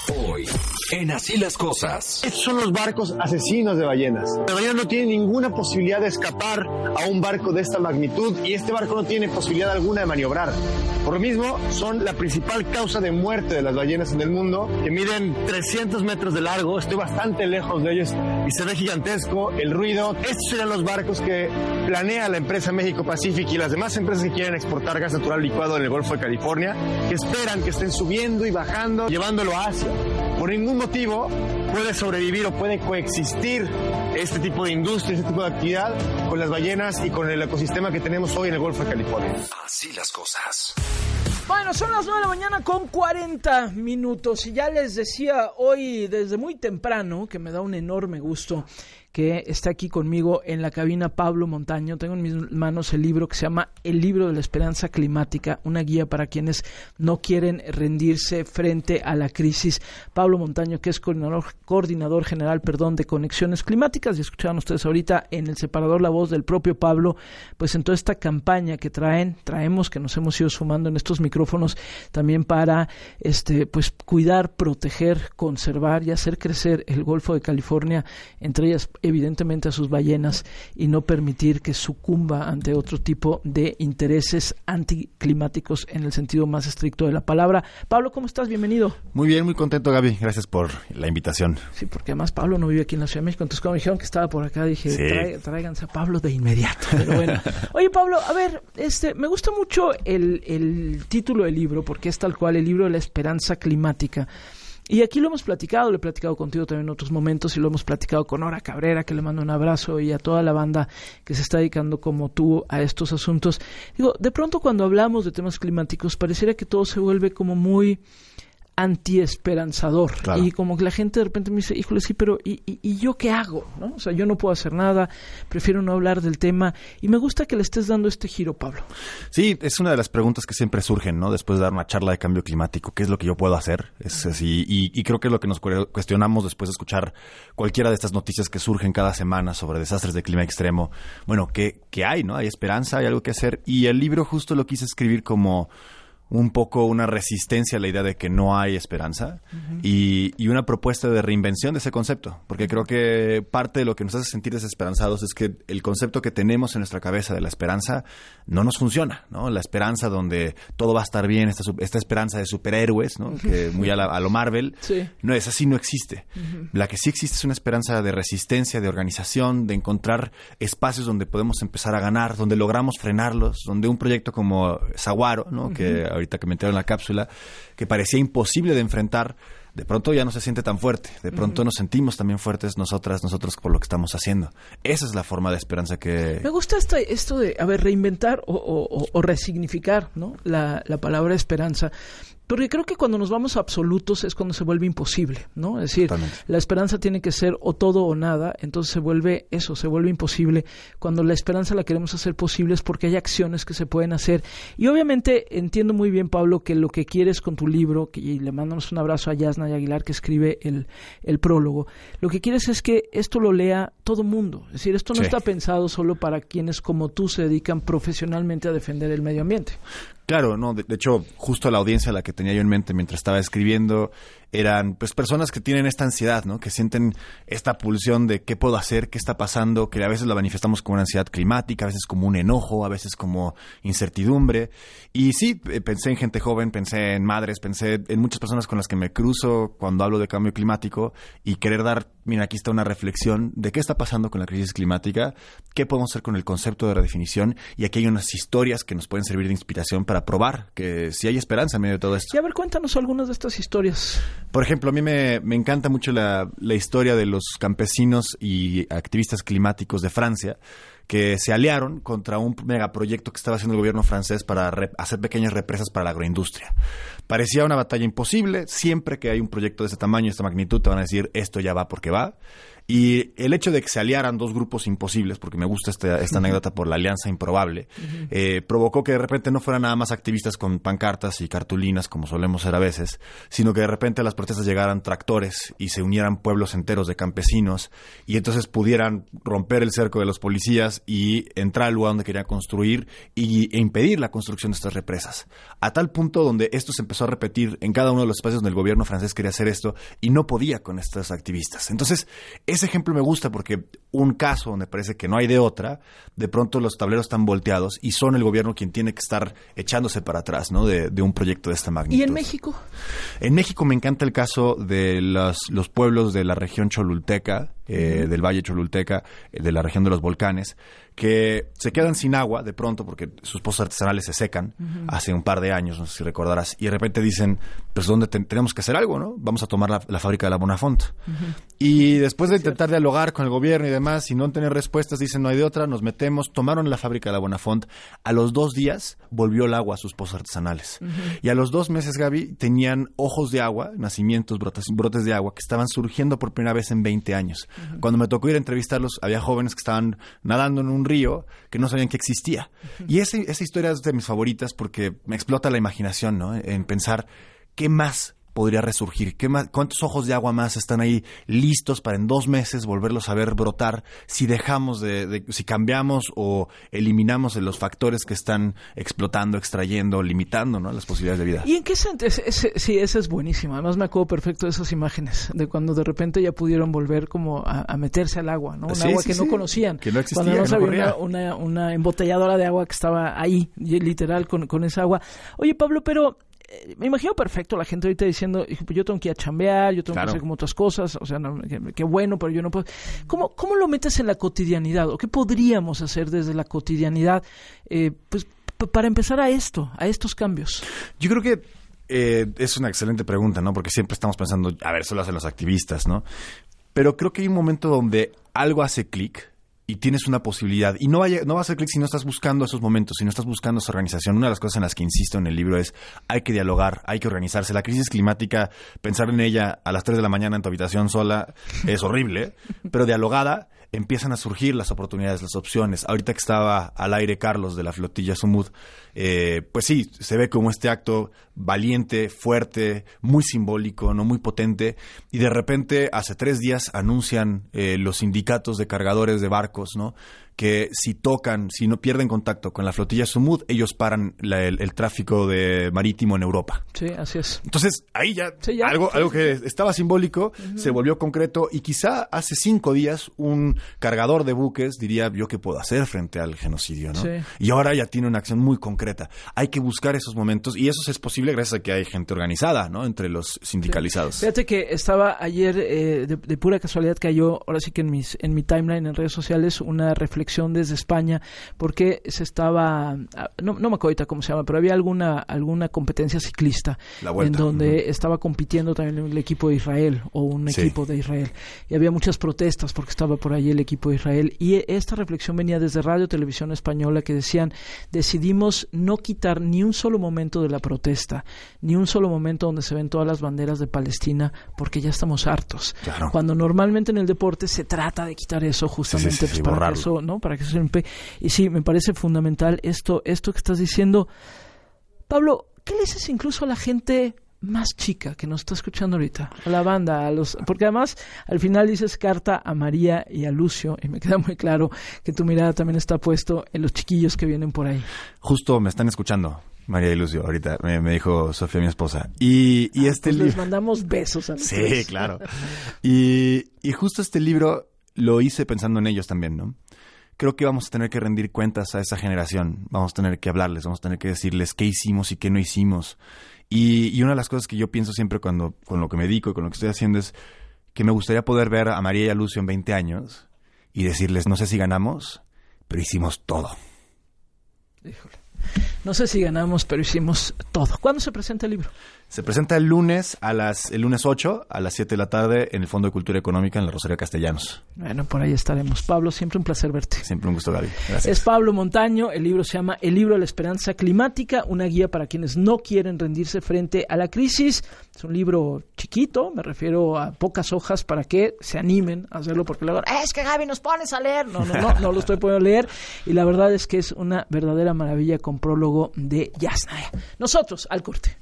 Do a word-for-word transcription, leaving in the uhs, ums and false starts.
Hoy, en Así las Cosas. Estos son los barcos asesinos de ballenas. La ballena no tiene ninguna posibilidad de escapar a un barco de esta magnitud y este barco no tiene posibilidad alguna de maniobrar. Por lo mismo, son la principal causa de muerte de las ballenas en el mundo, que miden trescientos metros de largo. Estoy bastante lejos de ellos y se ve gigantesco el ruido. Estos serían los barcos que planea la empresa México Pacific y las demás empresas que quieren exportar gas natural licuado en el Golfo de California, que esperan que estén subiendo y bajando, llevándolo a Asia. Por ningún motivo puede sobrevivir o puede coexistir este tipo de industria, este tipo de actividad con las ballenas y con el ecosistema que tenemos hoy en el Golfo de California. Así las cosas. Bueno, son las nueve de la mañana con cuarenta minutos y ya les decía hoy desde muy temprano que me da un enorme gusto que está aquí conmigo en la cabina Pablo Montaño. Tengo en mis manos el libro que se llama El libro de la esperanza climática, una guía para quienes no quieren rendirse frente a la crisis. Pablo Montaño, que es coordinador, coordinador general perdón, de Conexiones Climáticas, y escuchaban ustedes ahorita en el separador la voz del propio Pablo, pues en toda esta campaña que traen, traemos, que nos hemos ido sumando en estos micrófonos también para este pues cuidar, proteger, conservar y hacer crecer el Golfo de California, entre ellas evidentemente a sus ballenas, y no permitir que sucumba ante otro tipo de intereses anticlimáticos en el sentido más estricto de la palabra. Pablo, ¿cómo estás? Bienvenido. Muy bien, muy contento, Gaby. Gracias por la invitación. Sí, porque además Pablo no vive aquí en la Ciudad de México, entonces cuando me dijeron que estaba por acá dije, sí. Trae, tráiganse a Pablo de inmediato. Pero bueno. Oye, Pablo, a ver, este, me gusta mucho el, el título del libro, porque es tal cual, el libro de la esperanza climática. Y aquí lo hemos platicado, lo he platicado contigo también en otros momentos y lo hemos platicado con Nora Cabrera, que le mando un abrazo, y a toda la banda que se está dedicando como tú a estos asuntos. Digo, de pronto cuando hablamos de temas climáticos pareciera que todo se vuelve como muy antiesperanzador, claro. Y como que la gente de repente me dice, híjole, sí, pero ¿y, y, ¿y yo qué hago? ¿No? O sea, yo no puedo hacer nada, prefiero no hablar del tema, y me gusta que le estés dando este giro, Pablo. Sí, es una de las preguntas que siempre surgen, ¿no? Después de dar una charla de cambio climático, ¿qué es lo que yo puedo hacer? Es así, y, y creo que es lo que nos cuestionamos después de escuchar cualquiera de estas noticias que surgen cada semana sobre desastres de clima extremo. Bueno, ¿qué, qué hay, no? Hay esperanza, hay algo que hacer, y el libro justo lo quise escribir como un poco una resistencia a la idea de que no hay esperanza, uh-huh. y, y una propuesta de reinvención de ese concepto, porque creo que parte de lo que nos hace sentir desesperanzados es que el concepto que tenemos en nuestra cabeza de la esperanza no nos funciona, ¿no? La esperanza donde todo va a estar bien, esta, esta esperanza de superhéroes, ¿no? Que muy a, la, a lo Marvel, sí. No es así, no existe. Uh-huh. La que sí existe es una esperanza de resistencia, de organización, de encontrar espacios donde podemos empezar a ganar, donde logramos frenarlos, donde un proyecto como Saguaro, ¿no? Uh-huh. Que ahorita que me entraron en la cápsula, que parecía imposible de enfrentar, de pronto ya no se siente tan fuerte. De pronto uh-huh. nos sentimos también fuertes nosotras, nosotros por lo que estamos haciendo. Esa es la forma de esperanza que... Me gusta esta, esto de, a ver, reinventar o, o, o resignificar, ¿no? La, la palabra esperanza. Porque creo que cuando nos vamos a absolutos es cuando se vuelve imposible, ¿no? Es decir, totalmente. La esperanza tiene que ser o todo o nada, entonces se vuelve eso, se vuelve imposible. Cuando la esperanza la queremos hacer posible es porque hay acciones que se pueden hacer. Y obviamente entiendo muy bien, Pablo, que lo que quieres con tu libro, que, y le mandamos un abrazo a Yasna y Aguilar, que escribe el, el prólogo, lo que quieres es que esto lo lea todo mundo. Es decir, esto no sí. está pensado solo para quienes como tú se dedican profesionalmente a defender el medio ambiente. Claro, no, de, de hecho, justo la audiencia a la que tenía yo en mente mientras estaba escribiendo eran pues personas que tienen esta ansiedad, ¿no? Que sienten esta pulsión de qué puedo hacer, qué está pasando, que a veces la manifestamos como una ansiedad climática, a veces como un enojo, a veces como incertidumbre. Y sí, pensé en gente joven, pensé en madres, pensé en muchas personas con las que me cruzo cuando hablo de cambio climático y querer dar, mira, aquí está una reflexión de qué está pasando con la crisis climática, qué podemos hacer con el concepto de redefinición, y aquí hay unas historias que nos pueden servir de inspiración para probar que sí hay esperanza en medio de todo esto. Y a ver, cuéntanos algunas de estas historias. Por ejemplo, a mí me, me encanta mucho la, la historia de los campesinos y activistas climáticos de Francia que se aliaron contra un megaproyecto que estaba haciendo el gobierno francés para re- hacer pequeñas represas para la agroindustria. Parecía una batalla imposible. Siempre que hay un proyecto de ese tamaño y esta magnitud te van a decir esto ya va porque va. Y el hecho de que se aliaran dos grupos imposibles, porque me gusta esta, esta anécdota por la alianza improbable, uh-huh. eh, provocó que de repente no fueran nada más activistas con pancartas y cartulinas, como solemos ser a veces, sino que de repente a las protestas llegaran tractores y se unieran pueblos enteros de campesinos, y entonces pudieran romper el cerco de los policías y entrar al lugar donde querían construir y, e impedir la construcción de estas represas. A tal punto donde esto se empezó a repetir en cada uno de los espacios donde el gobierno francés quería hacer esto y no podía con estos activistas. Entonces, ese ejemplo me gusta porque un caso donde parece que no hay de otra, de pronto los tableros están volteados y son el gobierno quien tiene que estar echándose para atrás, ¿no? De, de un proyecto de esta magnitud. ¿Y en México? En México me encanta el caso de los, los pueblos de la región cholulteca, eh, uh-huh. del Valle Cholulteca, eh, de la región de los volcanes, que se quedan sin agua de pronto porque sus pozos artesanales se secan uh-huh. hace un par de años, no sé si recordarás, y de repente dicen, pues ¿dónde te- tenemos que hacer algo, no? Vamos a tomar la, la fábrica de la Bonafont. Uh-huh. Y después de intentar dialogar con el gobierno y demás, y no tener respuestas, dicen, no hay de otra, nos metemos, tomaron la fábrica de la Bonafont. A los dos días volvió el agua a sus pozos artesanales. Uh-huh. Y a los dos meses, Gaby, tenían ojos de agua, nacimientos, brotes, brotes de agua, que estaban surgiendo por primera vez en veinte años. Uh-huh. Cuando me tocó ir a entrevistarlos, había jóvenes que estaban nadando en un río que no sabían que existía. Uh-huh. Y ese, esa historia es de mis favoritas porque me explota la imaginación, ¿no? En pensar, ¿qué más podría resurgir? ¿Qué más, ¿Cuántos ojos de agua más están ahí listos para en dos meses volverlos a ver brotar si dejamos de, de si cambiamos o eliminamos los factores que están explotando, extrayendo, limitando, ¿no? las posibilidades de vida? ¿Y en qué sentido? Sí, esa es buenísima. Además me acuerdo perfecto de esas imágenes de cuando de repente ya pudieron volver como a, a meterse al agua, ¿no? Un sí, agua sí, que sí. no conocían. Que no existía, cuando no que no sabían corría. una, una, una embotelladora de agua que estaba ahí, literal, con, con esa agua. Oye, Pablo, pero me imagino perfecto la gente ahorita diciendo, yo tengo que ir a chambear, yo tengo Claro. que hacer como otras cosas, o sea, no, qué, qué bueno, pero yo no puedo. ¿Cómo, ¿Cómo lo metes en la cotidianidad? ¿O qué podríamos hacer desde la cotidianidad eh, pues, p- para empezar a esto, a estos cambios? Yo creo que eh, es una excelente pregunta, ¿no? Porque siempre estamos pensando, a ver, eso lo hacen los activistas, ¿no? Pero creo que hay un momento donde algo hace clic y tienes una posibilidad. Y no va, a, no va a hacer clic si no estás buscando esos momentos, si no estás buscando esa organización. Una de las cosas en las que insisto en el libro es hay que dialogar, hay que organizarse. La crisis climática, pensar en ella a las tres de la mañana en tu habitación sola es horrible, pero dialogada empiezan a surgir las oportunidades, las opciones. Ahorita que estaba al aire Carlos de la flotilla Sumud, eh, pues sí, se ve como este acto valiente, fuerte, muy simbólico, no muy potente, y de repente hace tres días anuncian eh, los sindicatos de cargadores de barcos, ¿no? que si tocan, si no pierden contacto con la flotilla Sumud, ellos paran la, el, el tráfico de marítimo en Europa. Sí, así es. Entonces, ahí ya, sí, ya. algo, algo que estaba simbólico uh-huh. se volvió concreto, y quizá hace cinco días un cargador de buques diría, ¿yo qué puedo hacer frente al genocidio? ¿no? Sí. Y ahora ya tiene una acción muy concreta. Hay que buscar esos momentos, y eso es posible gracias a que hay gente organizada, ¿no? Entre los sindicalizados. Sí. Fíjate que estaba ayer, eh, de, de pura casualidad cayó, ahora sí que en mis en mi timeline en redes sociales, una reflexión desde España, porque se estaba, no, no me acuerdo ahorita cómo se llama, pero había alguna alguna competencia ciclista La Vuelta. en donde uh-huh. estaba compitiendo también el equipo de Israel o un sí. equipo de Israel, y había muchas protestas porque estaba por ahí el equipo de Israel, y esta reflexión venía desde Radio Televisión Española, que decían, decidimos no quitar ni un solo momento de la protesta, ni un solo momento donde se ven todas las banderas de Palestina, porque ya estamos hartos. Claro. Cuando normalmente en el deporte se trata de quitar eso justamente, sí, sí, sí, sí, pues, para borrarlo. que eso, ¿no? Para que eso se empe... Y sí, me parece fundamental esto, esto que estás diciendo. Pablo, ¿qué le dices incluso a la gente más chica que nos está escuchando ahorita? A la banda, a los... Porque además, al final dices carta a María y a Lucio, y me queda muy claro que tu mirada también está puesto en los chiquillos que vienen por ahí. Justo me están escuchando, María y Lucio, ahorita me, me dijo Sofía, mi esposa. Y, y ah, este pues libro... les mandamos besos a los Sí, tres. claro. Y, y justo este libro lo hice pensando en ellos también, ¿no? Creo que vamos a tener que rendir cuentas a esa generación. Vamos a tener que hablarles, vamos a tener que decirles qué hicimos y qué no hicimos. Y, y una de las cosas que yo pienso siempre cuando con lo que me dedico y con lo que estoy haciendo es que me gustaría poder ver a María y a Lucio en veinte años y decirles, no sé si ganamos, pero hicimos todo. Híjole. No sé si ganamos, pero hicimos todo. ¿Cuándo se presenta el libro? Se presenta el lunes a las el lunes ocho a las siete de la tarde en el Fondo de Cultura Económica en la Rosario Castellanos. Bueno, por ahí estaremos. Pablo, siempre un placer verte. Siempre un gusto, Gaby. Gracias. Es Pablo Montaño, el libro se llama El libro de la esperanza climática, una guía para quienes no quieren rendirse frente a la crisis. Es un libro chiquito, me refiero a pocas hojas para que se animen a hacerlo, porque luego, es que Gaby nos pones a leer. No, no, no, no lo estoy poniendo a leer. Y la verdad es que es una verdadera maravilla con prólogo de Yasnaya. Nosotros, al corte.